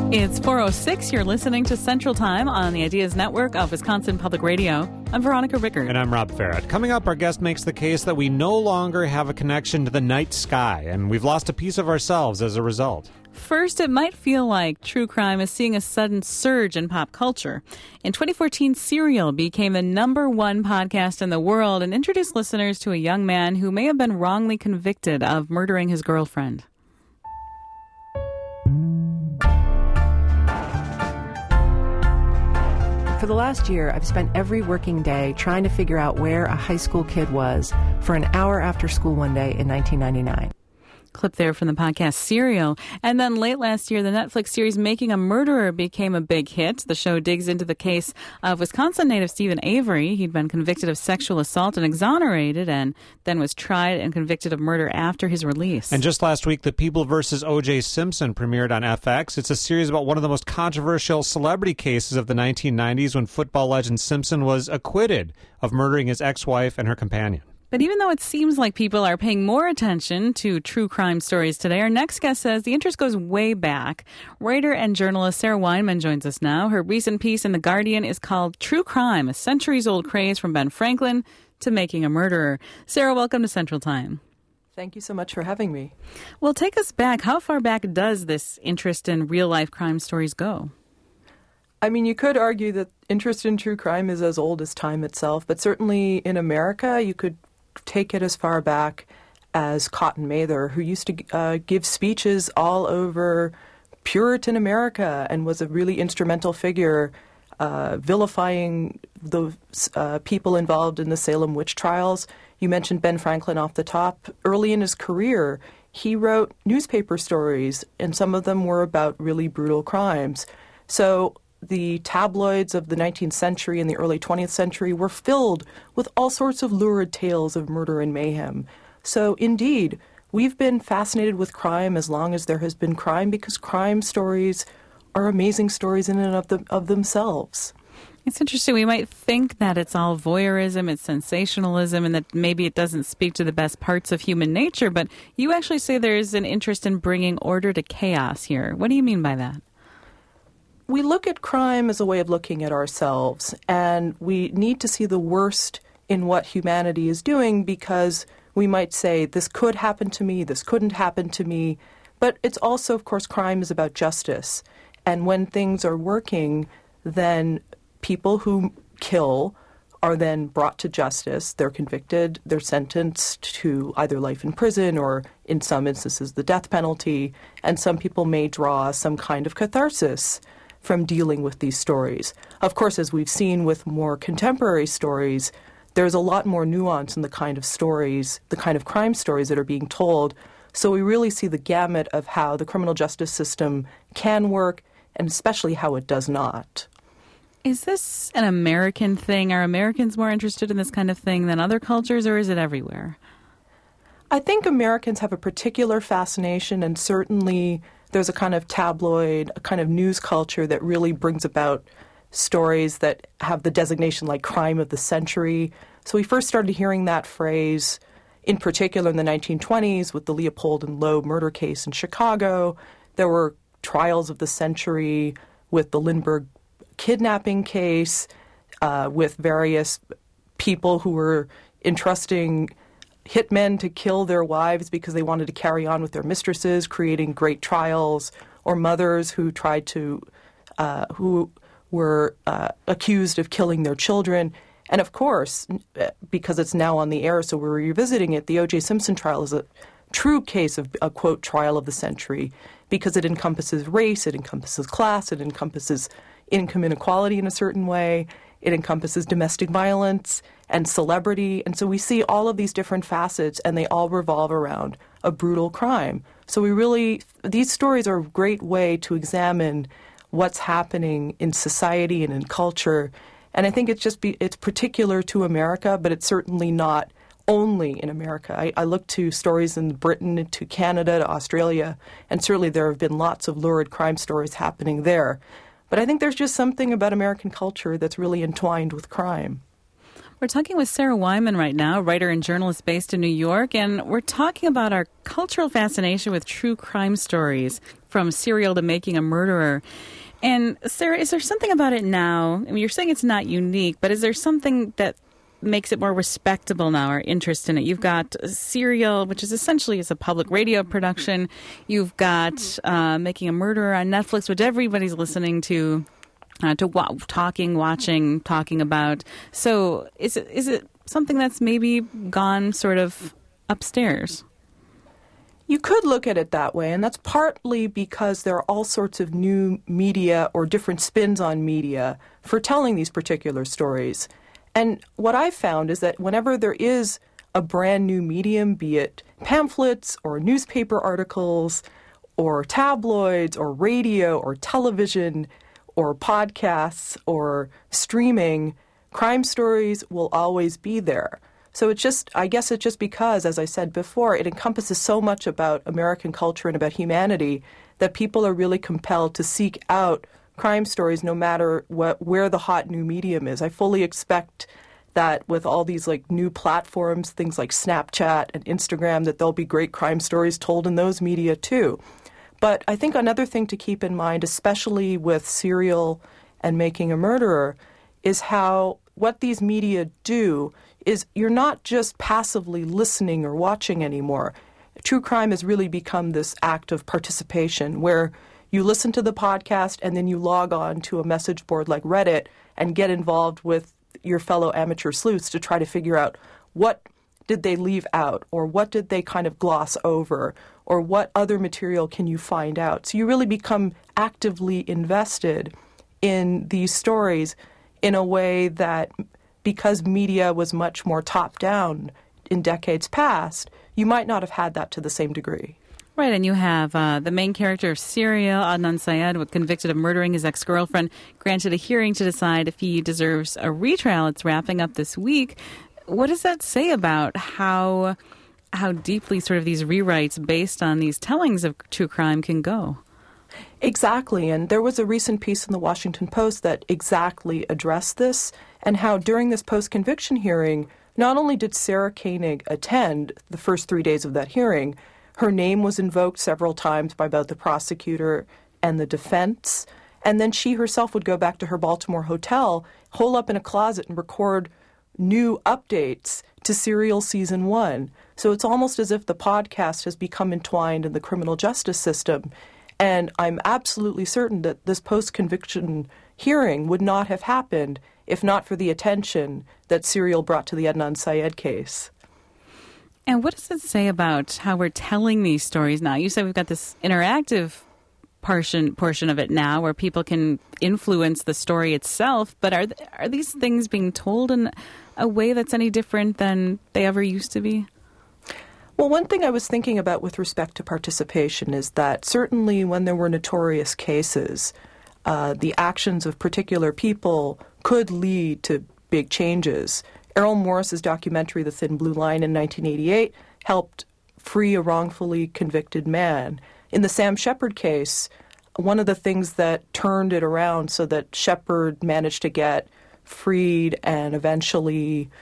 It's 4:06. You're listening to Central Time on the Ideas Network of Wisconsin Public Radio. I'm Veronica Rickard. And I'm Rob Farrett. Coming up, our guest makes the case that we no longer have a connection to the night sky, and we've lost a piece of ourselves as a result. First, it might feel like true crime is seeing a sudden surge in pop culture. In 2014, Serial became the #1 podcast in the world and introduced listeners to a young man who may have been wrongly convicted of murdering his girlfriend. For the last year, I've spent every working day trying to figure out where a high school kid was for an hour after school one day in 1999. Clip there from the podcast Serial. And then late last year, the Netflix series Making a Murderer became a big hit. The show digs into the case of Wisconsin native Stephen Avery. He'd been convicted of sexual assault and exonerated, and then was tried and convicted of murder after his release. And just last week, The People vs. O.J. Simpson premiered on FX. It's a series about one of the most controversial celebrity cases of the 1990s when football legend Simpson was acquitted of murdering his ex-wife and her companion. But even though it seems like people are paying more attention to true crime stories today, our next guest says the interest goes way back. Writer and journalist Sarah Weinman joins us now. Her recent piece in The Guardian is called True Crime, a centuries-old craze from Ben Franklin to Making a Murderer. Sarah, welcome to Central Time. Thank you so much for having me. Well, take us back. How far back does this interest in real-life crime stories go? I mean, you could argue that interest in true crime is as old as time itself, but certainly in America, you could take it as far back as Cotton Mather, who used to give speeches all over Puritan America and was a really instrumental figure vilifying the people involved in the Salem witch trials. You mentioned Ben Franklin off the top. Early in his career, he wrote newspaper stories, and some of them were about really brutal crimes. So the tabloids of the 19th century and the early 20th century were filled with all sorts of lurid tales of murder and mayhem. So indeed, we've been fascinated with crime as long as there has been crime, because crime stories are amazing stories in and of themselves. It's interesting. We might think that it's all voyeurism, it's sensationalism, and that maybe it doesn't speak to the best parts of human nature, but you actually say there's an interest in bringing order to chaos here. What do you mean by that? We look at crime as a way of looking at ourselves, and we need to see the worst in what humanity is doing, because we might say, this could happen to me, this couldn't happen to me. But it's also, of course, crime is about justice. And when things are working, then people who kill are then brought to justice. They're convicted, they're sentenced to either life in prison or, in some instances, the death penalty. And some people may draw some kind of catharsis from dealing with these stories. Of course, as we've seen with more contemporary stories, there's a lot more nuance in the kind of stories, the kind of crime stories that are being told. So we really see the gamut of how the criminal justice system can work, and especially how it does not. Is this an American thing? Are Americans more interested in this kind of thing than other cultures, or is it everywhere? I think Americans have a particular fascination, and certainly there's a kind of tabloid, a kind of news culture that really brings about stories that have the designation like crime of the century. So we first started hearing that phrase in particular in the 1920s with the Leopold and Loeb murder case in Chicago. There were trials of the century with the Lindbergh kidnapping case, with various people who were entrusting hitmen to kill their wives because they wanted to carry on with their mistresses, creating great trials, or mothers who tried to, who were accused of killing their children. And of course, because it's now on the air, so we're revisiting it, the O.J. Simpson trial is a true case of a, quote, trial of the century, because it encompasses race, it encompasses class, it encompasses income inequality in a certain way, it encompasses domestic violence and celebrity. And so we see all of these different facets, and they all revolve around a brutal crime. So these stories are a great way to examine what's happening in society and in culture. And I think it's particular to America, but it's certainly not only in America. I look to stories in Britain, to Canada, to Australia, and certainly there have been lots of lurid crime stories happening there. But I think there's just something about American culture that's really entwined with crime. We're talking with Sarah Wyman right now, writer and journalist based in New York, and we're talking about our cultural fascination with true crime stories, from Serial to Making a Murderer. And Sarah, is there something about it now? I mean, you're saying it's not unique, but is there something that makes it more respectable now, our interest in it? You've got Serial, which is essentially a public radio production. You've got Making a Murderer on Netflix, which everybody's listening to talking about. So is it something that's maybe gone sort of upstairs? You could look at it that way, and that's partly because there are all sorts of new media or different spins on media for telling these particular stories. And what I've found is that whenever there is a brand new medium, be it pamphlets or newspaper articles or tabloids or radio or television or podcasts or streaming, crime stories will always be there. So I guess it's just because, as I said before, it encompasses so much about American culture and about humanity that people are really compelled to seek out crime stories no matter where the hot new medium is. I fully expect that with all these new platforms, things like Snapchat and Instagram, that there'll be great crime stories told in those media too. But I think another thing to keep in mind, especially with Serial and Making a Murderer, is how what these media do is you're not just passively listening or watching anymore. True crime has really become this act of participation where you listen to the podcast and then you log on to a message board like Reddit and get involved with your fellow amateur sleuths to try to figure out what did they leave out, or what did they kind of gloss over, or what other material can you find out. So you really become actively invested in these stories in a way that, because media was much more top-down in decades past, you might not have had that to the same degree. Right, and you have the main character of Serial, Adnan Syed, was convicted of murdering his ex-girlfriend, granted a hearing to decide if he deserves a retrial. It's wrapping up this week. What does that say about how deeply sort of these rewrites based on these tellings of true crime can go? Exactly, and there was a recent piece in the Washington Post that exactly addressed this, and how during this post-conviction hearing, not only did Sarah Koenig attend the first 3 days of that hearing, her name was invoked several times by both the prosecutor and the defense, and then she herself would go back to her Baltimore hotel, hole up in a closet, and record new updates to Serial Season 1. So it's almost as if the podcast has become entwined in the criminal justice system. And I'm absolutely certain that this post-conviction hearing would not have happened if not for the attention that Serial brought to the Adnan Syed case. And what does it say about how we're telling these stories now? You said we've got this interactive portion of it now where people can influence the story itself, but are these things being told in a way that's any different than they ever used to be? Well, one thing I was thinking about with respect to participation is that certainly when there were notorious cases, the actions of particular people could lead to big changes. Errol Morris's documentary, The Thin Blue Line, in 1988 helped free a wrongfully convicted man. In the Sam Shepard case, one of the things that turned it around so that Shepard managed to get freed and eventually,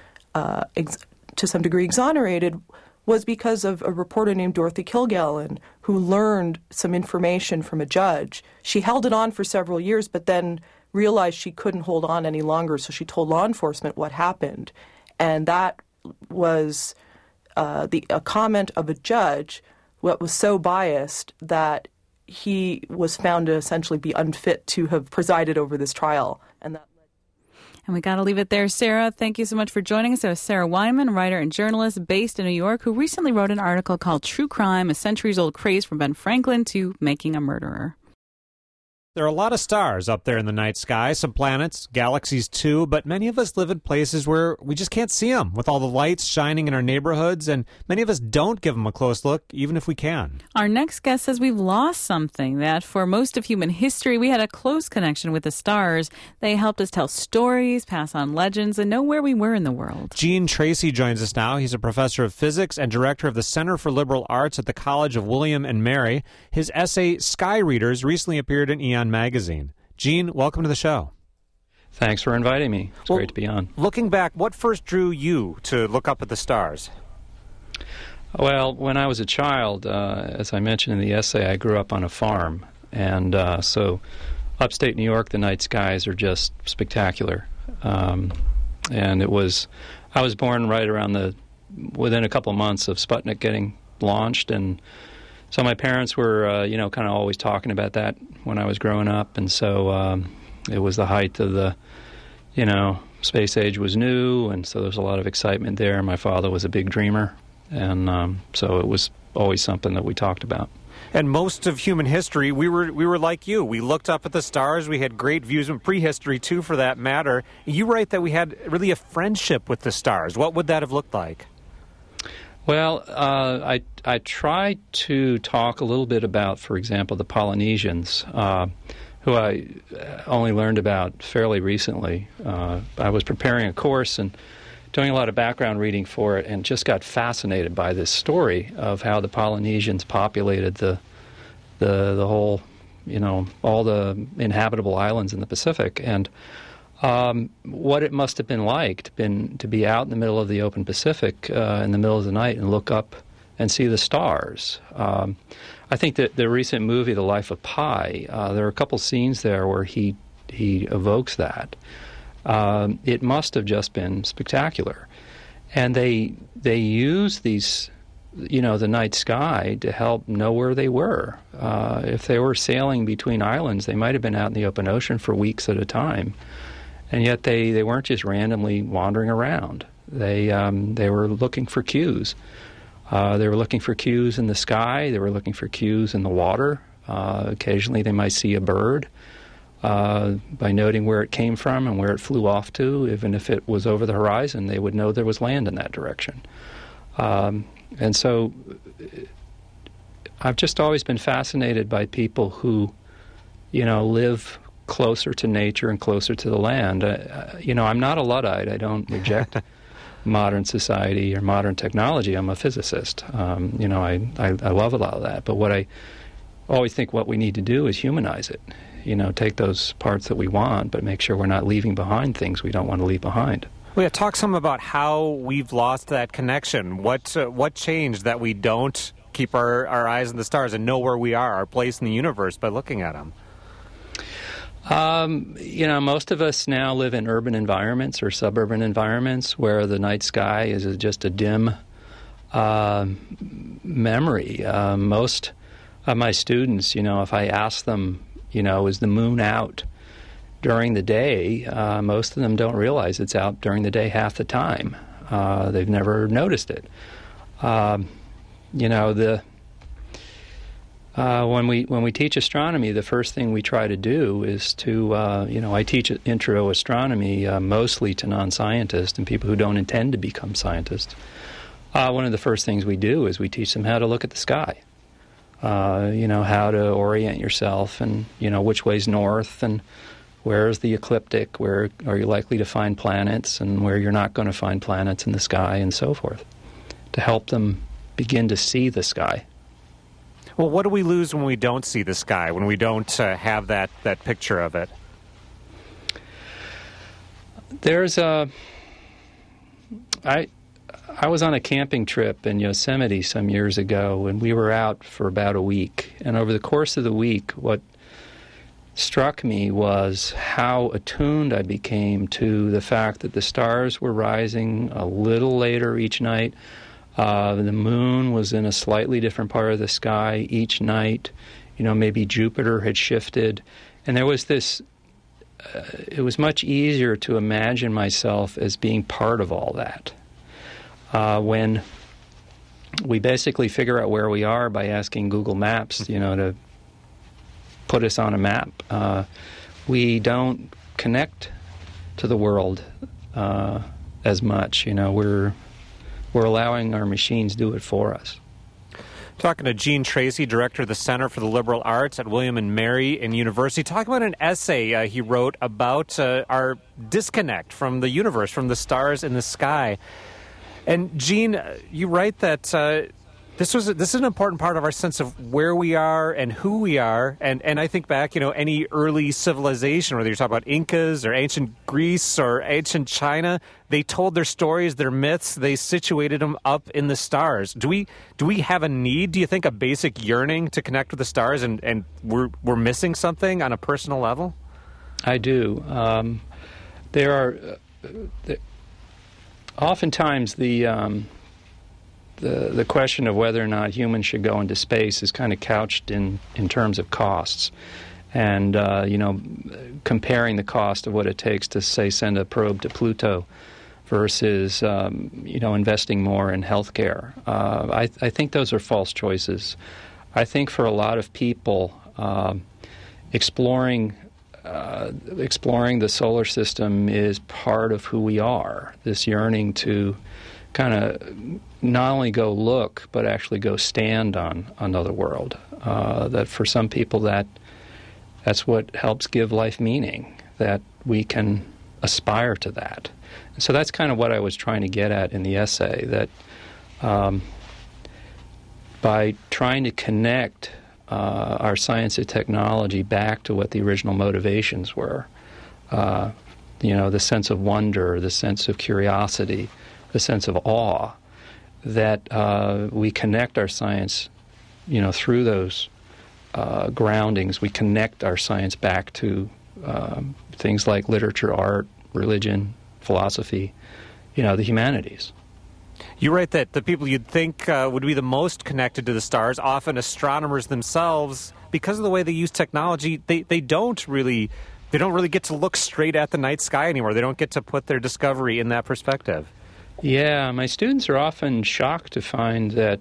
to some degree, exonerated was because of a reporter named Dorothy Kilgallen who learned some information from a judge. She held it on for several years, but then realized she couldn't hold on any longer, so she told law enforcement what happened. And that was a comment of a judge what was so biased that he was found to essentially be unfit to have presided over this trial. And we got to leave it there. Sarah, thank you so much for joining us. That was Sarah Wyman, writer and journalist based in New York, who recently wrote an article called True Crime, a Centuries-Old Craze from Ben Franklin to Making a Murderer. There are a lot of stars up there in the night sky, some planets, galaxies too, but many of us live in places where we just can't see them with all the lights shining in our neighborhoods, and many of us don't give them a close look, even if we can. Our next guest says we've lost something that for most of human history, we had a close connection with the stars. They helped us tell stories, pass on legends, and know where we were in the world. Gene Tracy joins us now. He's a professor of physics and director of the Center for Liberal Arts at the College of William and Mary. His essay, Sky Readers, recently appeared in Eon magazine. Gene, welcome to the show. Thanks for inviting me. It's great to be on. Looking back, what first drew you to look up at the stars? Well, when I was a child, as I mentioned in the essay, I grew up on a farm. And so upstate New York, the night skies are just spectacular. And I was born right around within a couple of months of Sputnik getting launched. And so my parents were, kind of always talking about that when I was growing up. And so it was the height of the, space age was new. And so there was a lot of excitement there. My father was a big dreamer. And so it was always something that we talked about. And most of human history, we were like you. We looked up at the stars. We had great views, and prehistory, too, for that matter. You write that we had really a friendship with the stars. What would that have looked like? Well, I tried to talk a little bit about, for example, the Polynesians, who I only learned about fairly recently. I was preparing a course and doing a lot of background reading for it, and just got fascinated by this story of how the Polynesians populated the whole, all the inhabitable islands in the Pacific, and what it must have been like to be out in the middle of the open Pacific in the middle of the night and look up and see the stars. I think that the recent movie, The Life of Pi, there are a couple scenes there where he evokes that. It must have just been spectacular. And they use these, the night sky to help know where they were. If they were sailing between islands, they might have been out in the open ocean for weeks at a time. And yet they weren't just randomly wandering around. They were looking for cues. They were looking for cues in the sky. They were looking for cues in the water. Occasionally they might see a bird. By noting where it came from and where it flew off to, even if it was over the horizon, they would know there was land in that direction. And so I've just always been fascinated by people who, live closer to nature and closer to the land. I'm not a Luddite. I don't reject modern society or modern technology. I'm a physicist. I love a lot of that. But what I always think what we need to do is humanize it. Take those parts that we want, but make sure we're not leaving behind things we don't want to leave behind. Well, yeah, talk some about how we've lost that connection. What changed that we don't keep our eyes on the stars and know where we are, our place in the universe, by looking at them? Most of us now live in urban environments or suburban environments where the night sky is just a dim memory. Most of my students, if I ask them, is the moon out during the day? Most of them don't realize it's out during the day half the time. They've never noticed it. When we teach astronomy, the first thing we try to do is to, I teach intro astronomy mostly to non-scientists and people who don't intend to become scientists. One of the first things we do is we teach them how to look at the sky. How to orient yourself and, which way's north and where's the ecliptic, where are you likely to find planets and where you're not going to find planets in the sky and so forth, to help them begin to see the sky. Well, what do we lose when we don't see the sky, when we don't have that picture of it? I was on a camping trip in Yosemite some years ago, and we were out for about a week. And over the course of the week, what struck me was how attuned I became to the fact that the stars were rising a little later each night. The moon was in a slightly different part of the sky each night. Maybe Jupiter had shifted. And there was this, it was much easier to imagine myself as being part of all that. When we basically figure out where we are by asking Google Maps, to put us on a map, we don't connect to the world as much. We're allowing our machines do it for us. Talking to Gene Tracy, director of the Center for the Liberal Arts at William & Mary University, talking about an essay he wrote about our disconnect from the universe, from the stars in the sky. And Gene, you write that This is an important part of our sense of where we are and who we are. And I think back, any early civilization, whether you're talking about Incas or ancient Greece or ancient China, they told their stories, their myths, they situated them up in the stars. Do we have a need, do you think, a basic yearning to connect with the stars, and we're missing something on a personal level? I do. There are oftentimes the question of whether or not humans should go into space is kind of couched in terms of costs, and comparing the cost of what it takes to, say, send a probe to Pluto versus investing more in healthcare. I think those are false choices. I think for a lot of people, exploring the solar system is part of who we are. This yearning to kind of not only go look, but actually go stand on another world. That for some people, that's what helps give life meaning, that we can aspire to that. And so that's kind of what I was trying to get at in the essay, that by trying to connect our science and technology back to what the original motivations were, the sense of wonder, the sense of curiosity, the sense of awe, that we connect our science, through those groundings. We connect our science back to things like literature, art, religion, philosophy, the humanities. You write that the people you'd think would be the most connected to the stars, often astronomers themselves, because of the way they use technology, they don't really get to look straight at the night sky anymore. They don't get to put their discovery in that perspective. Yeah, my students are often shocked to find that,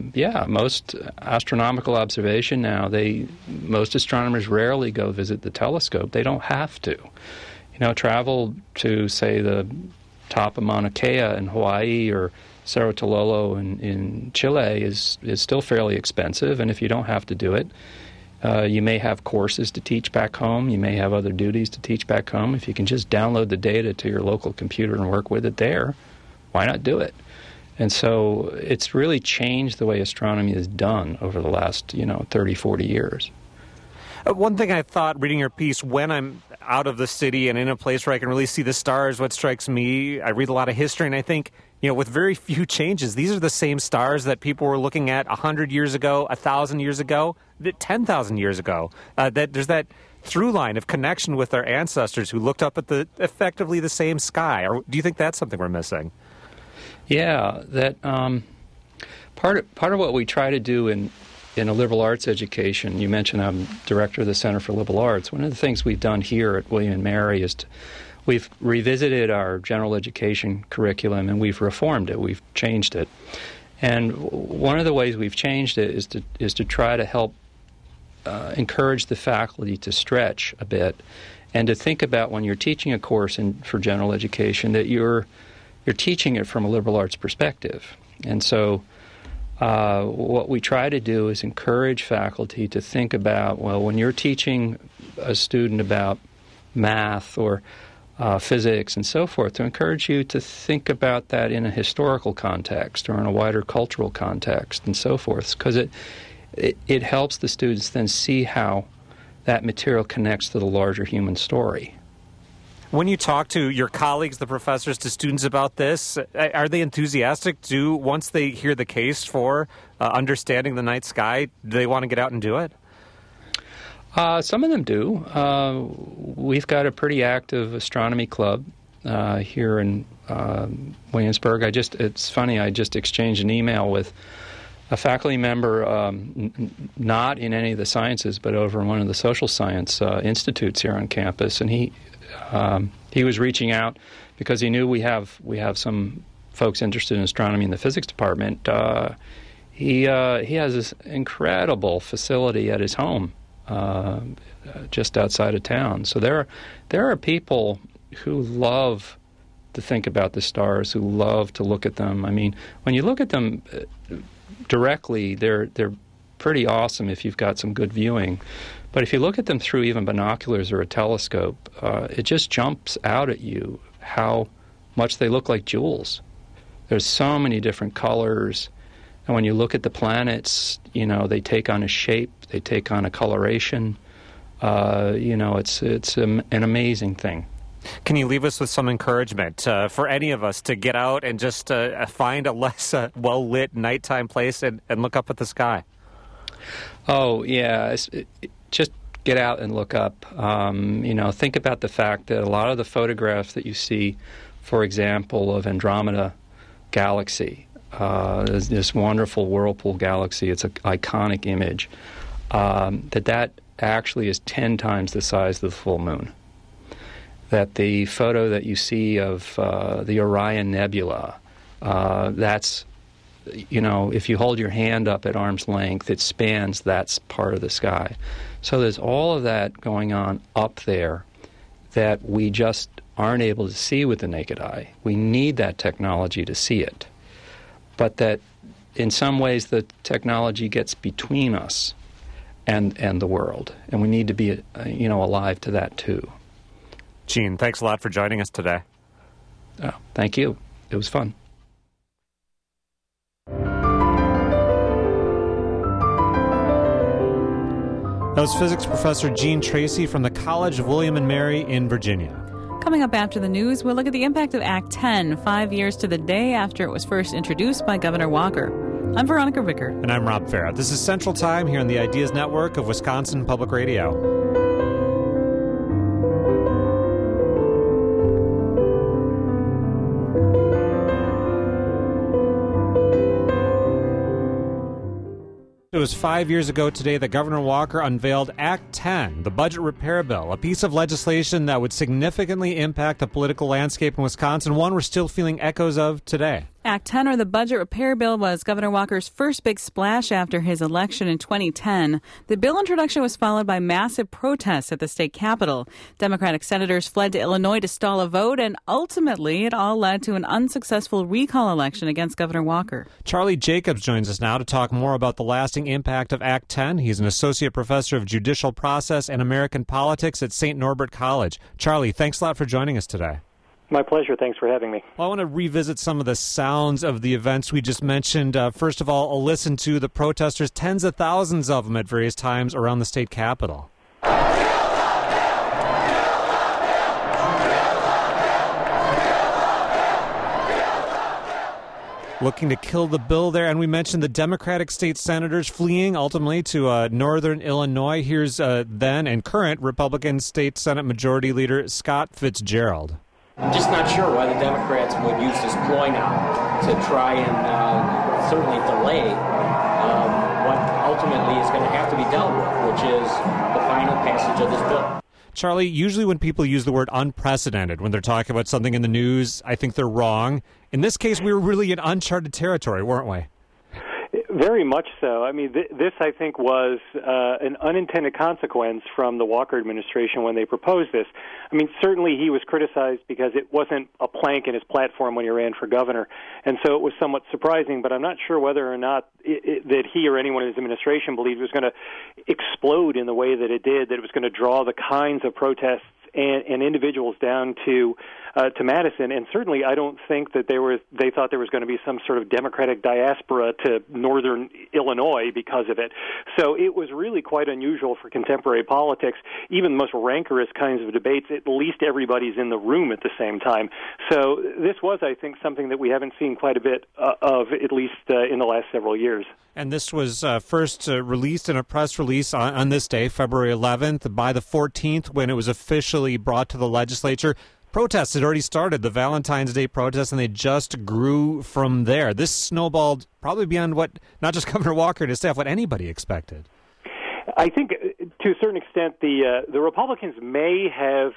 most astronomical observation now, most astronomers rarely go visit the telescope. They don't have to. Travel to, say, the top of Mauna Kea in Hawaii or Cerro Tololo in Chile is still fairly expensive, and if you don't have to do it, you may have courses to teach back home. You may have other duties to teach back home. If you can just download the data to your local computer and work with it there, why not do it? And so it's really changed the way astronomy is done over the last, 30, 40 years. One thing I thought reading your piece, when I'm out of the city and in a place where I can really see the stars, what strikes me, I read a lot of history, and I think, with very few changes, these are the same stars that people were looking at 100 years ago, 1,000 years ago, 10,000 years ago. That there's that through line of connection with our ancestors who looked up at effectively the same sky. Or do you think that's something we're missing? Yeah, that part of what we try to do in a liberal arts education, you mentioned I'm director of the Center for Liberal Arts. One of the things we've done here at William & Mary is we've revisited our general education curriculum and we've reformed it. We've changed it. And one of the ways we've changed it is to try to help encourage the faculty to stretch a bit and to think about when you're teaching a course for general education that you're teaching it from a liberal arts perspective. And so what we try to do is encourage faculty to think about, when you're teaching a student about math or physics and so forth, to encourage you to think about that in a historical context or in a wider cultural context and so forth, because it helps the students then see how that material connects to the larger human story. When you talk to your colleagues, the professors, to students about this, are they enthusiastic? Once they hear the case for understanding the night sky, do they want to get out and do it? Some of them do. We've got a pretty active astronomy club here in Williamsburg. It's funny, I just exchanged an email with a faculty member, not in any of the sciences, but over in one of the social science institutes here on campus, and he was reaching out because he knew we have some folks interested in astronomy in the physics department. He has this incredible facility at his home, just outside of town. So there are people who love to think about the stars, who love to look at them. I mean, when you look at them directly, they're pretty awesome if you've got some good viewing. But if you look at them through even binoculars or a telescope, it just jumps out at you how much they look like jewels. There's so many different colors And when you look at the planets, they take on a shape, they take on a coloration. It's an amazing thing. Can you leave us with some encouragement for any of us to get out and just find a less well-lit nighttime place and look up at the sky? Oh, yeah. Just get out and look up. Think about the fact that a lot of the photographs that you see, for example, of Andromeda Galaxy, this wonderful whirlpool galaxy, it's an iconic image, that actually is 10 times the size of the full moon. That the photo that you see of the Orion Nebula, that's, if you hold your hand up at arm's length, it spans that part of the sky. So there's all of that going on up there that we just aren't able to see with the naked eye. We need that technology to see it. But that in some ways the technology gets between us and the world. And we need to be, alive to that too. Gene, thanks a lot for joining us today. Oh, thank you. It was fun. That was physics professor Gene Tracy from the College of William and Mary in Virginia. Coming up after the news, we'll look at the impact of Act 10, 5 years to the day after it was first introduced by Governor Walker. I'm Veronica Ricker. And I'm Rob Farah. This is Central Time here on the Ideas Network of Wisconsin Public Radio. It was 5 years ago today that Governor Walker unveiled Act 10, the budget repair bill, a piece of legislation that would significantly impact the political landscape in Wisconsin, one we're still feeling echoes of today. Act 10, or the budget repair bill, was Governor Walker's first big splash after his election in 2010. The bill introduction was followed by massive protests at the state capitol. Democratic senators fled to Illinois to stall a vote, and ultimately it all led to an unsuccessful recall election against Governor Walker. Charlie Jacobs joins us now to talk more about the lasting impact of Act 10. He's an associate professor of judicial process and American politics at St. Norbert College. Charlie, thanks a lot for joining us today. My pleasure. Thanks for having me. Well, I want to revisit some of the sounds of the events we just mentioned. First of all, I'll listen to the protesters, tens of thousands of them at various times around the state capitol. Looking to kill the bill there. And we mentioned the Democratic state senators fleeing ultimately to northern Illinois. Here's then and current Republican State Senate Majority Leader Scott Fitzgerald. I'm just not sure why the Democrats would use this ploy now to try and certainly delay what ultimately is going to have to be dealt with, which is the final passage of this bill. Charlie, usually when people use the word unprecedented when they're talking about something in the news, I think they're wrong. In this case, we were really in uncharted territory, weren't we? Very much so. I mean, this, I think, was an unintended consequence from the Walker administration when they proposed this. I mean, certainly he was criticized because it wasn't a plank in his platform when he ran for governor, and so it was somewhat surprising, but I'm not sure whether or not that he or anyone in his administration believed it was going to explode in the way that it did, that it was going to draw the kinds of protests and individuals down to Madison, and certainly I don't think that they thought there was going to be some sort of Democratic diaspora to northern Illinois because of it. So it was really quite unusual for contemporary politics. Even the most rancorous kinds of debates, at least everybody's in the room at the same time. So this was, I think, something that we haven't seen quite a bit of, at least in the last several years. And this was first released in a press release on this day, February 11th. By the 14th, when it was officially brought to the legislature, protests had already started, the Valentine's Day protests, and they just grew from there. This snowballed probably beyond what not just Governor Walker and his staff, what anybody expected. I think to a certain extent the Republicans may have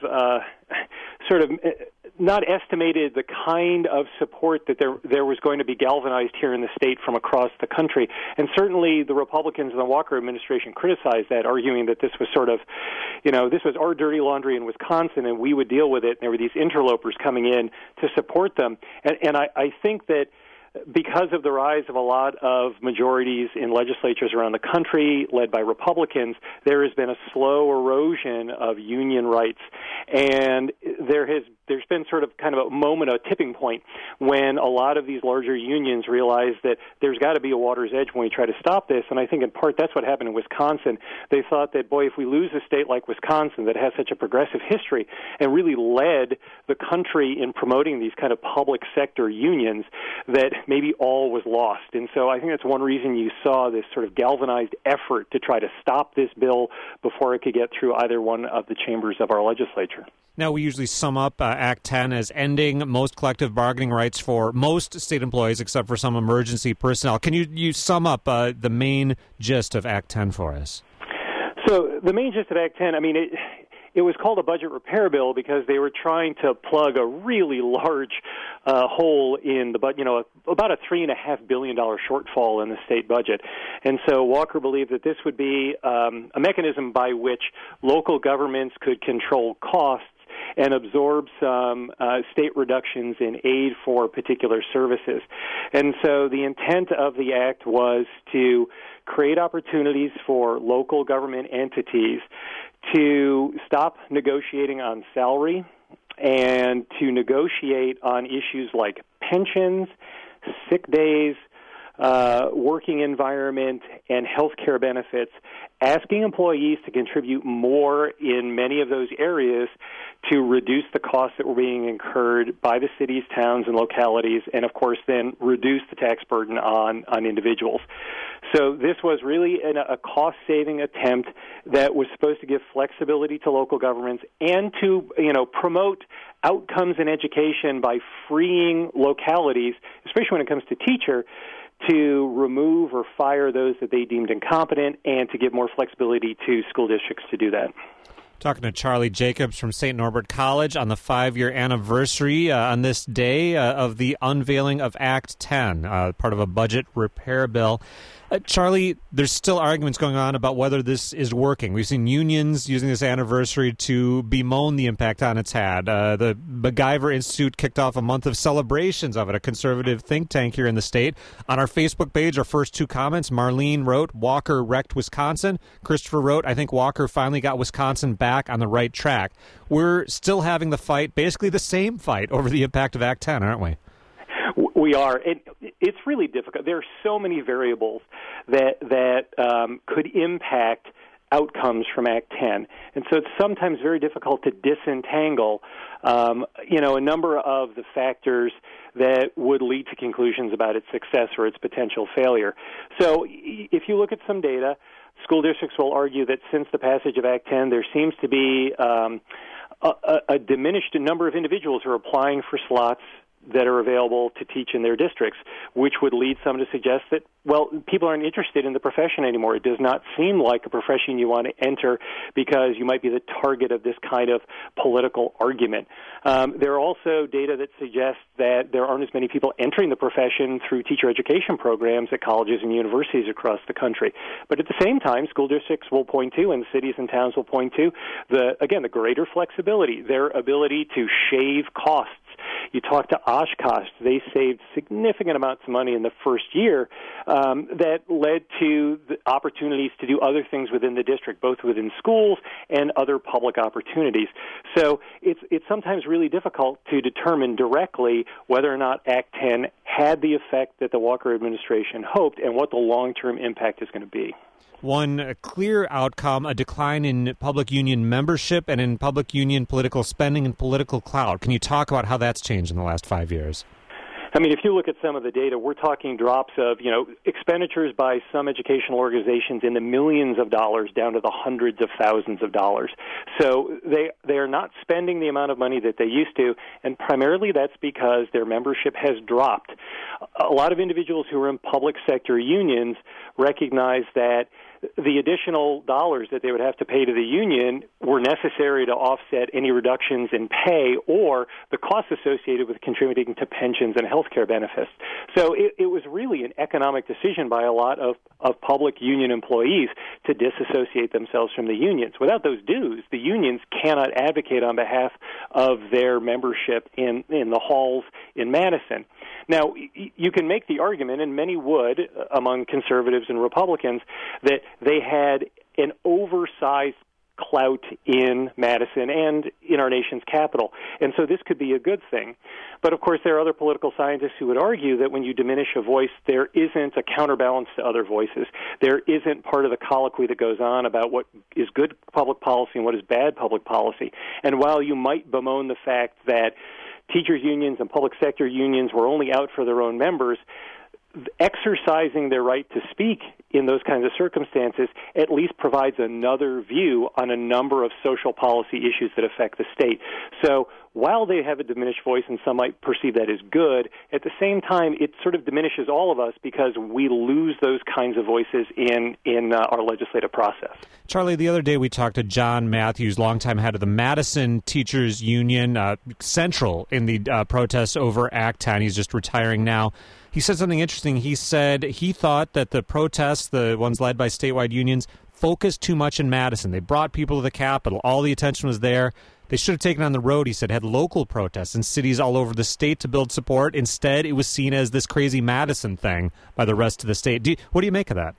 sort of not estimated the kind of support that there was going to be galvanized here in the state from across the country. And certainly the Republicans in the Walker administration criticized that, arguing that this was sort of, this was our dirty laundry in Wisconsin and we would deal with it. And there were these interlopers coming in to support them. And I think that because of the rise of a lot of majorities in legislatures around the country led by Republicans, there has been a slow erosion of union rights. And there's been sort of kind of a moment, a tipping point, when a lot of these larger unions realize that there's got to be a water's edge when we try to stop this. And I think in part that's what happened in Wisconsin. They thought that, boy, if we lose a state like Wisconsin that has such a progressive history and really led the country in promoting these kind of public sector unions, that maybe all was lost. And so I think that's one reason you saw this sort of galvanized effort to try to stop this bill before it could get through either one of the chambers of our legislature. Now, we usually sum up Act 10 as ending most collective bargaining rights for most state employees except for some emergency personnel. Can you sum up the main gist of Act 10 for us? So the main gist of Act 10, I mean, it was called a budget repair bill because they were trying to plug a really large hole in the budget, about a $3.5 billion shortfall in the state budget. And so Walker believed that this would be a mechanism by which local governments could control costs and absorb some state reductions in aid for particular services. And so the intent of the act was to create opportunities for local government entities to stop negotiating on salary and to negotiate on issues like pensions, sick days, working environment, and health care benefits, asking employees to contribute more in many of those areas to reduce the costs that were being incurred by the cities, towns, and localities, and, of course, then reduce the tax burden on individuals. So this was really a cost-saving attempt that was supposed to give flexibility to local governments and to, promote outcomes in education by freeing localities, especially when it comes to teacher, to remove or fire those that they deemed incompetent and to give more flexibility to school districts to do that. Talking to Charlie Jacobs from St. Norbert College on the 5-year anniversary on this day of the unveiling of Act 10, part of a budget repair bill. Charlie, there's still arguments going on about whether this is working. We've seen unions using this anniversary to bemoan the impact on it's had. The MacGyver Institute kicked off a month of celebrations of it, a conservative think tank here in the state. On our Facebook page, our first two comments, Marlene wrote, Walker wrecked Wisconsin. Christopher wrote, I think Walker finally got Wisconsin back on the right track. We're still having the fight, basically the same fight, over the impact of Act 10, aren't we? We are. It's really difficult. There are so many variables that could impact outcomes from Act 10. And so it's sometimes very difficult to disentangle, a number of the factors that would lead to conclusions about its success or its potential failure. So if you look at some data, school districts will argue that since the passage of Act 10, there seems to be a diminished number of individuals who are applying for slots that are available to teach in their districts, which would lead some to suggest that, well, people aren't interested in the profession anymore. It does not seem like a profession you want to enter because you might be the target of this kind of political argument. There are also data that suggests that there aren't as many people entering the profession through teacher education programs at colleges and universities across the country. But at the same time, school districts will point to, and cities and towns will point to, the greater flexibility, their ability to shave costs. You talk to Oshkosh, they saved significant amounts of money in the first year that led to the opportunities to do other things within the district, both within schools and other public opportunities. So it's sometimes really difficult to determine directly whether or not Act 10 had the effect that the Walker administration hoped and what the long-term impact is going to be. One clear outcome, a decline in public union membership and in public union political spending and political clout. Can you talk about how that's changed in the last 5 years? I mean, if you look at some of the data, we're talking drops of, expenditures by some educational organizations in the millions of dollars down to the hundreds of thousands of dollars. So they are not spending the amount of money that they used to, and primarily that's because their membership has dropped. A lot of individuals who are in public sector unions recognize that the additional dollars that they would have to pay to the union were necessary to offset any reductions in pay or the costs associated with contributing to pensions and health care benefits. So it was really an economic decision by a lot of public union employees to disassociate themselves from the unions. Without those dues, the unions cannot advocate on behalf of their membership in the halls in Madison. Now, you can make the argument, and many would, among conservatives and Republicans, that they had an oversized clout in Madison and in our nation's capital. And so this could be a good thing. But, of course, there are other political scientists who would argue that when you diminish a voice, there isn't a counterbalance to other voices. There isn't part of the colloquy that goes on about what is good public policy and what is bad public policy. And while you might bemoan the fact that teachers' unions and public sector unions were only out for their own members, exercising their right to speak in those kinds of circumstances at least provides another view on a number of social policy issues that affect the state. So while they have a diminished voice, and some might perceive that as good, at the same time it sort of diminishes all of us because we lose those kinds of voices in our legislative process. Charlie, the other day we talked to John Matthews, longtime head of the Madison Teachers Union, central in the protests over Act 10. He's just retiring now. He said something interesting. He said he thought that the protests, the ones led by statewide unions, focused too much in Madison. They brought people to the Capitol. All the attention was there. They should have taken on the road, he said, had local protests in cities all over the state to build support. Instead, it was seen as this crazy Madison thing by the rest of the state. What do you make of that?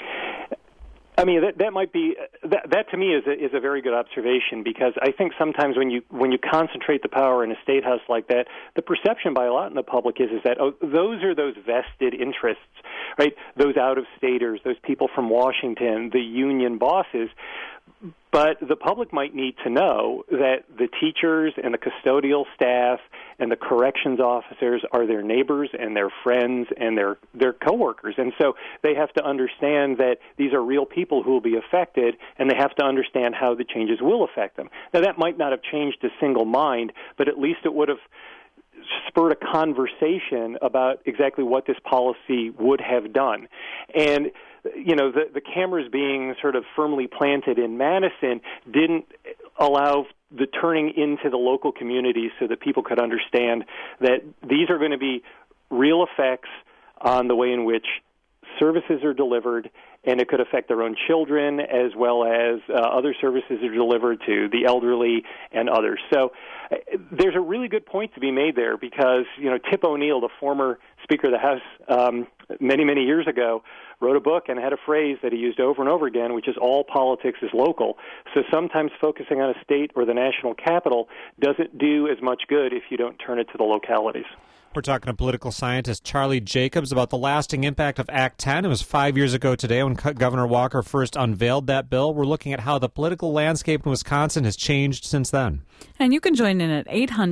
I mean, that might be that to me is a very good observation, because I think sometimes when you concentrate the power in a state house like that, the perception by a lot in the public is that those are those vested interests, right? Those out-of-staters, those people from Washington, the union bosses. But the public might need to know that the teachers and the custodial staff and the corrections officers are their neighbors and their friends and their coworkers. And so they have to understand that these are real people who will be affected, and they have to understand how the changes will affect them. Now, that might not have changed a single mind, but at least it would have spurred a conversation about exactly what this policy would have done. And you know, the cameras being sort of firmly planted in Madison didn't allow the turning into the local communities so that people could understand that these are going to be real effects on the way in which services are delivered, and it could affect their own children as well as other services are delivered to the elderly and others. So there's a really good point to be made there, because, you know, Tip O'Neill, the former Speaker of the House, many, many years ago, wrote a book and had a phrase that he used over and over again, which is all politics is local. So sometimes focusing on a state or the national capital doesn't do as much good if you don't turn it to the localities. We're talking to political scientist Charlie Jacobs about the lasting impact of Act 10. It was 5 years ago today when Governor Walker first unveiled that bill. We're looking at how the political landscape in Wisconsin has changed since then. And you can join in at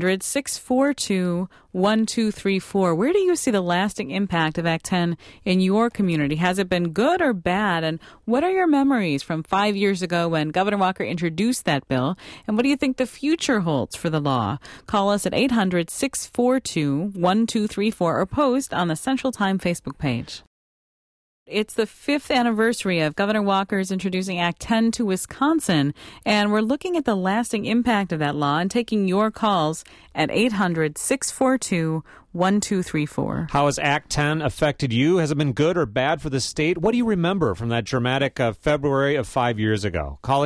800-642-1234. Where do you see the lasting impact of Act 10 in your community? Has it been good or bad? And what are your memories from 5 years ago when Governor Walker introduced that bill? And what do you think the future holds for the law? Call us at 800-642-1234 or post on the Central Time Facebook page. It's the 5th anniversary of Governor Walker's introducing Act 10 to Wisconsin, and we're looking at the lasting impact of that law and taking your calls at 800-642-1234. How has Act 10 affected you? Has it been good or bad for the state? What do you remember from that dramatic February of 5 years ago? Call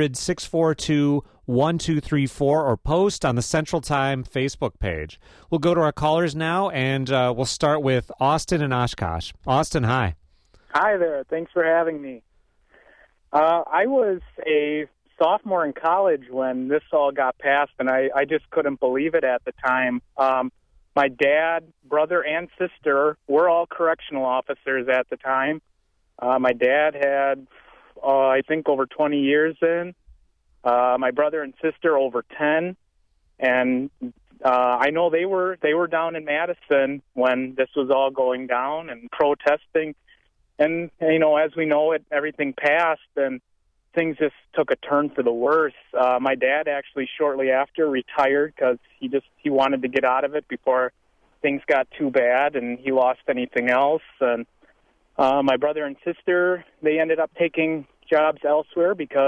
800-642-1234 or post on the Central Time Facebook page. We'll go to our callers now, and we'll start with Austin in Oshkosh. Austin, hi. Hi there. Thanks for having me. I was a sophomore in college when this all got passed, and I just couldn't believe it at the time. My dad, brother, and sister were all correctional officers at the time. My dad had, I think, over 20 years in. My brother and sister over 10. And I know they were down in Madison when this was all going down and protesting. And, you know, as we know it, everything passed and things just took a turn for the worse. My dad actually shortly after retired because he wanted to get out of it before things got too bad and he lost anything else. And my brother and sister, they ended up taking jobs elsewhere because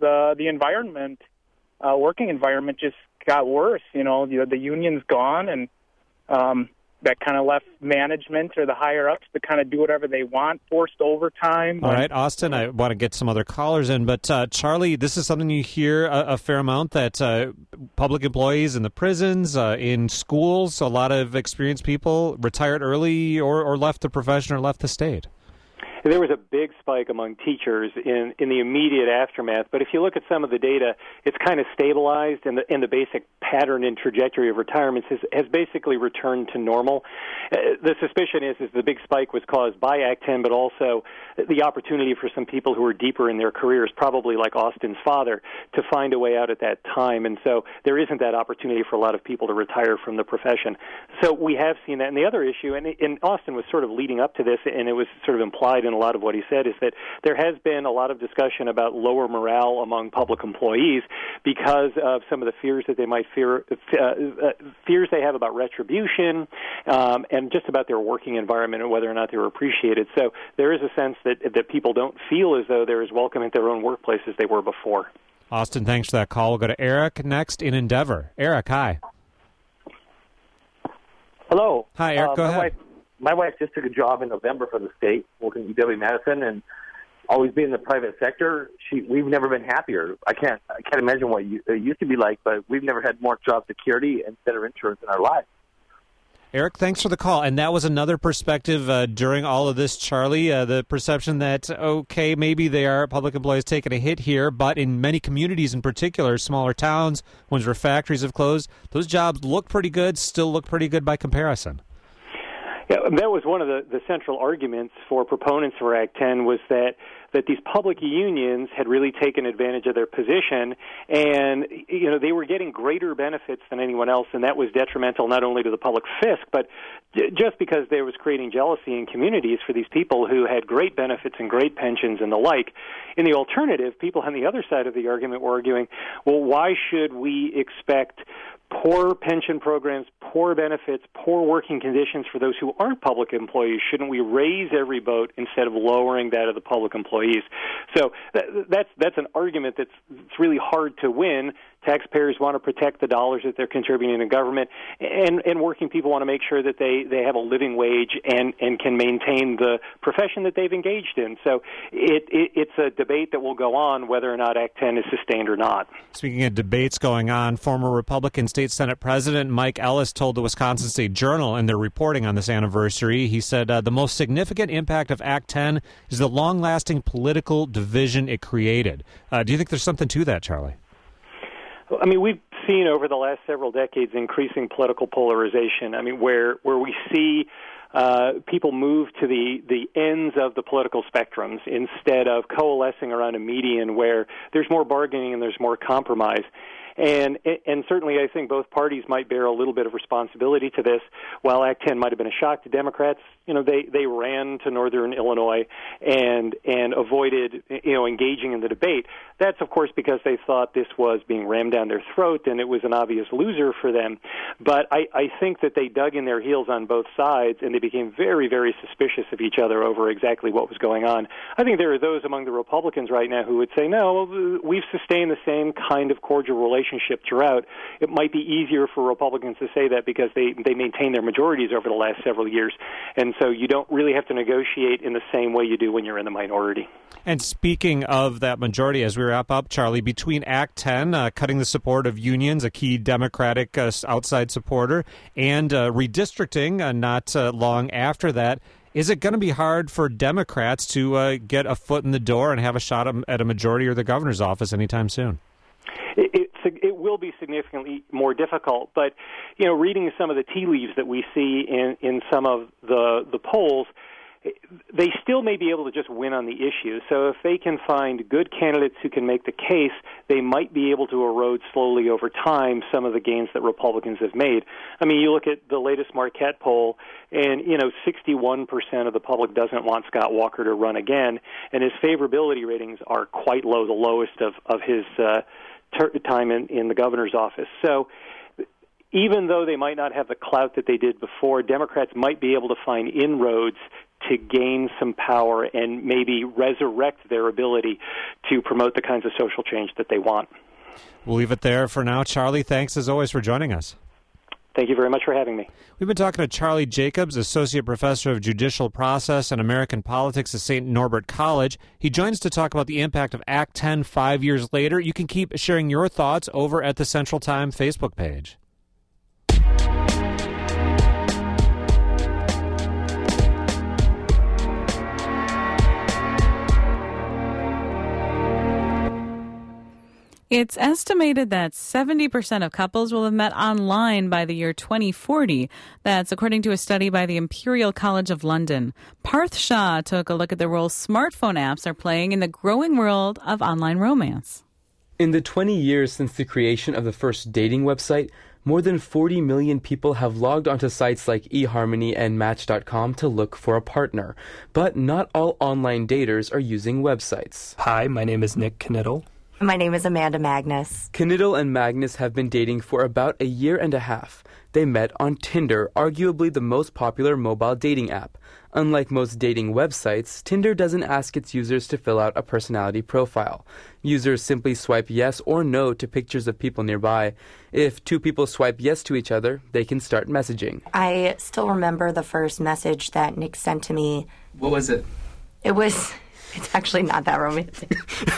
the environment, working environment, just got worse. The union's gone, and that kind of left management or the higher-ups to kind of do whatever they want, forced overtime. All right, Austin, I want to get some other callers in, but Charlie, this is something you hear a fair amount, that public employees in the prisons, in schools, a lot of experienced people retired early or left the profession or left the state. There was a big spike among teachers in the immediate aftermath, but if you look at some of the data, it's kind of stabilized, and the basic pattern and trajectory of retirements has basically returned to normal. The suspicion is the big spike was caused by Act 10, but also the opportunity for some people who are deeper in their careers, probably like Austin's father, to find a way out at that time, and so there isn't that opportunity for a lot of people to retire from the profession. So we have seen that. And the other issue, and Austin was sort of leading up to this, and it was sort of implied in a lot of what he said, is that there has been a lot of discussion about lower morale among public employees because of some of the fears that they might fears they have about retribution, and just about their working environment and whether or not they were appreciated. So there is a sense that people don't feel as though they're as welcome at their own workplace as they were before. Austin, thanks for that call. We'll go to Eric next in Endeavor. Eric, hi. Hello. Hi, Eric, go ahead. My wife just took a job in November for the state, working at UW-Madison, and always being in the private sector. We've never been happier. I can't imagine what it used to be like, but we've never had more job security and better insurance in our lives. Eric, thanks for the call. And that was another perspective during all of this, Charlie, the perception that, okay, maybe they are public employees taking a hit here, but in many communities in particular, smaller towns, ones where factories have closed, those jobs look pretty good, still look pretty good by comparison. Yeah, that was one of the central arguments for proponents for Act 10 was that these public unions had really taken advantage of their position, and they were getting greater benefits than anyone else, and that was detrimental not only to the public fisc, but just because there was creating jealousy in communities for these people who had great benefits and great pensions and the like. In the alternative, people on the other side of the argument were arguing, well, why should we expect poor pension programs, poor benefits, poor working conditions for those who aren't public employees? Shouldn't we raise every boat instead of lowering that of the public employees? So that's an argument that's really hard to win. Taxpayers want to protect the dollars that they're contributing to government, and working people want to make sure that they have a living wage and can maintain the profession that they've engaged in. So it's a debate that will go on whether or not Act 10 is sustained or not. Speaking of debates going on, former Republican State Senate President Mike Ellis told the Wisconsin State Journal in their reporting on this anniversary, he said, the most significant impact of Act 10 is the long-lasting political division it created. Do you think there's something to that, Charlie? I mean, we've seen over the last several decades increasing political polarization. I mean, where we see people move to the ends of the political spectrums instead of coalescing around a median where there's more bargaining and there's more compromise. And certainly I think both parties might bear a little bit of responsibility to this. While Act 10 might have been a shock to Democrats, they ran to northern Illinois and avoided, engaging in the debate. That's, of course, because they thought this was being rammed down their throat and it was an obvious loser for them. But I think that they dug in their heels on both sides and they became very, very suspicious of each other over exactly what was going on. I think there are those among the Republicans right now who would say, no, we've sustained the same kind of cordial relationship throughout. It might be easier for Republicans to say that because they maintain their majorities over the last several years. And so you don't really have to negotiate in the same way you do when you're in the minority. And speaking of that majority, as we wrap up, Charlie, between Act 10, cutting the support of unions, a key Democratic outside supporter, and redistricting not long after that, is it going to be hard for Democrats to get a foot in the door and have a shot at a majority or the governor's office anytime soon? It will be significantly more difficult, but reading some of the tea leaves that we see in some of the polls, they still may be able to just win on the issue. So if they can find good candidates who can make the case, they might be able to erode slowly over time some of the gains that Republicans have made. I mean, you look at the latest Marquette poll, and 61% of the public doesn't want Scott Walker to run again, and his favorability ratings are quite low, the lowest of his time in the governor's office. So even though they might not have the clout that they did before, Democrats might be able to find inroads to gain some power and maybe resurrect their ability to promote the kinds of social change that they want. We'll leave it there for now. Charlie, thanks as always for joining us. Thank you very much for having me. We've been talking to Charlie Jacobs, Associate Professor of Judicial Process and American Politics at St. Norbert College. He joins to talk about the impact of Act 10 5 years later. You can keep sharing your thoughts over at the Central Time Facebook page. It's estimated that 70% of couples will have met online by the year 2040. That's according to a study by the Imperial College of London. Parth Shah took a look at the role smartphone apps are playing in the growing world of online romance. In the 20 years since the creation of the first dating website, more than 40 million people have logged onto sites like eHarmony and Match.com to look for a partner. But not all online daters are using websites. Hi, my name is Nick Kniddle. My name is Amanda Magnus. Kniddle and Magnus have been dating for about a year and a half. They met on Tinder, arguably the most popular mobile dating app. Unlike most dating websites, Tinder doesn't ask its users to fill out a personality profile. Users simply swipe yes or no to pictures of people nearby. If two people swipe yes to each other, they can start messaging. I still remember the first message that Nick sent to me. What was it? It's actually not that romantic.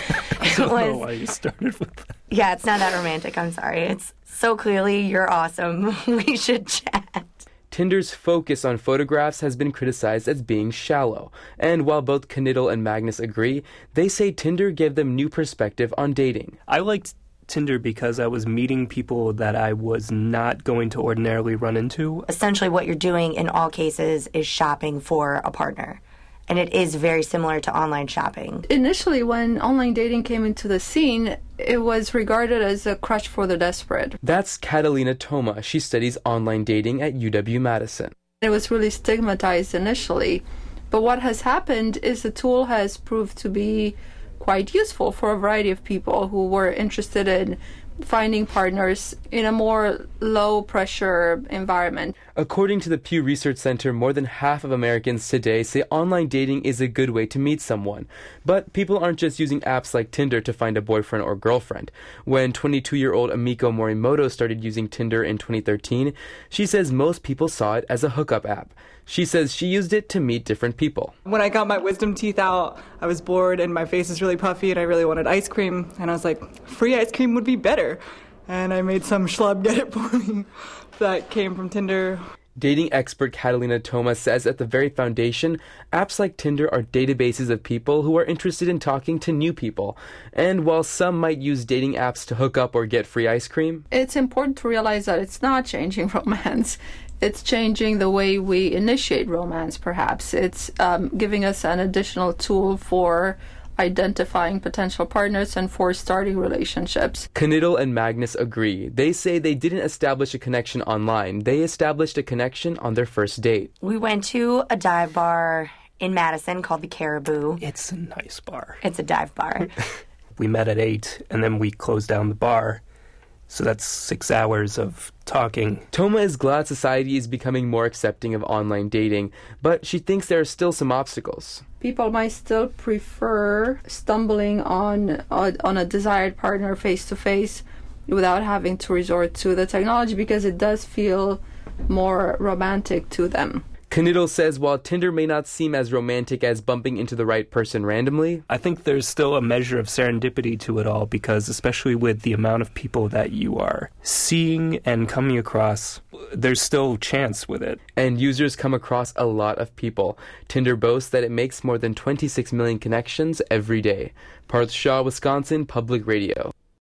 I don't know why you started with that. Yeah, it's not that romantic. I'm sorry. It's so clearly, you're awesome. We should chat. Tinder's focus on photographs has been criticized as being shallow. And while both Kniddle and Magnus agree, they say Tinder gave them new perspective on dating. I liked Tinder because I was meeting people that I was not going to ordinarily run into. Essentially, what you're doing in all cases is shopping for a partner. And it is very similar to online shopping. Initially, when online dating came into the scene, it was regarded as a crush for the desperate. That's Catalina Toma. She studies online dating at UW-Madison. It was really stigmatized initially. But what has happened is the tool has proved to be quite useful for a variety of people who were interested in finding partners in a more low-pressure environment. According to the Pew Research Center, more than half of Americans today say online dating is a good way to meet someone. But people aren't just using apps like Tinder to find a boyfriend or girlfriend. When 22-year-old Amiko Morimoto started using Tinder in 2013, she says most people saw it as a hookup app. She says she used it to meet different people. When I got my wisdom teeth out, I was bored and my face is really puffy and I really wanted ice cream. And I was like, free ice cream would be better. And I made some schlub get it for me that came from Tinder. Dating expert Catalina Toma says at the very foundation, apps like Tinder are databases of people who are interested in talking to new people. And while some might use dating apps to hook up or get free ice cream, it's important to realize that it's not changing romance. It's changing the way we initiate romance, perhaps. It's giving us an additional tool for identifying potential partners and for starting relationships. Kniddle and Magnus agree. They say they didn't establish a connection online. They established a connection on their first date. We went to a dive bar in Madison called the Caribou. It's a nice bar. It's a dive bar. We met at 8, and then we closed down the bar. So that's 6 hours of talking. Toma is glad society is becoming more accepting of online dating, but she thinks there are still some obstacles. People might still prefer stumbling on a desired partner face-to-face without having to resort to the technology because it does feel more romantic to them. Kniddle says while Tinder may not seem as romantic as bumping into the right person randomly, I think there's still a measure of serendipity to it all because especially with the amount of people that you are seeing and coming across, there's still chance with it. And users come across a lot of people. Tinder boasts that it makes more than 26 million connections every day. Parth Shah, Wisconsin Public Radio.